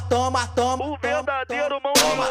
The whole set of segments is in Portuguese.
toma, toma. O verdadeiro mão de ouro.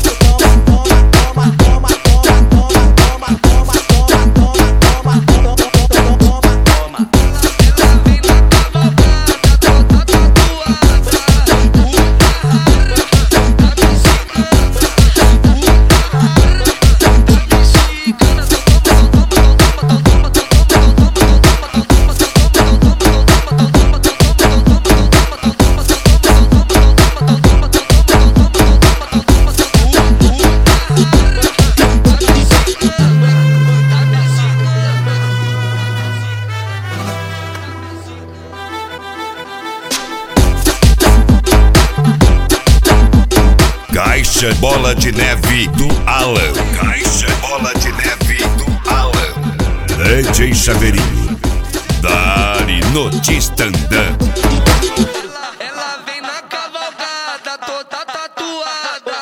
Caixa Bola de Neve do Alan. Caixa Bola de Neve do Alan. DJ Chaveirinho. Dari Notistandã. Ela vem na cavalgada, toda tatuada.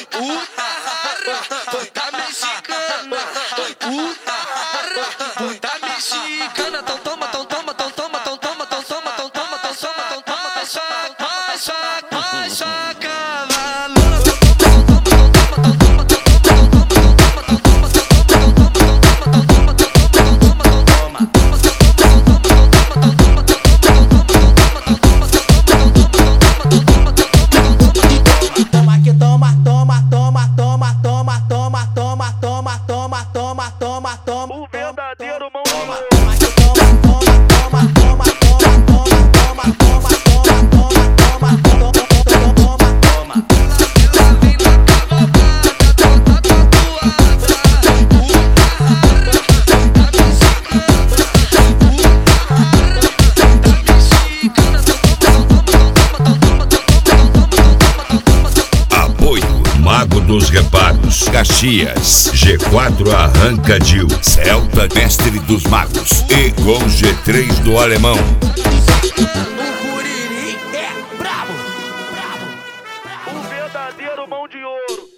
Tá mexicana. Tá mexicana. Tão toma, tão toma, tão toma, tão toma, tão toma, tão toma, tão toma, tão toma, O verdadeiro mão de ouro. Mago dos Reparos, Caxias, G4 Arranca Dil, Celta Mestre dos Magos e Gol G3 do Alemão. O Curiri é brabo. O verdadeiro mão de ouro.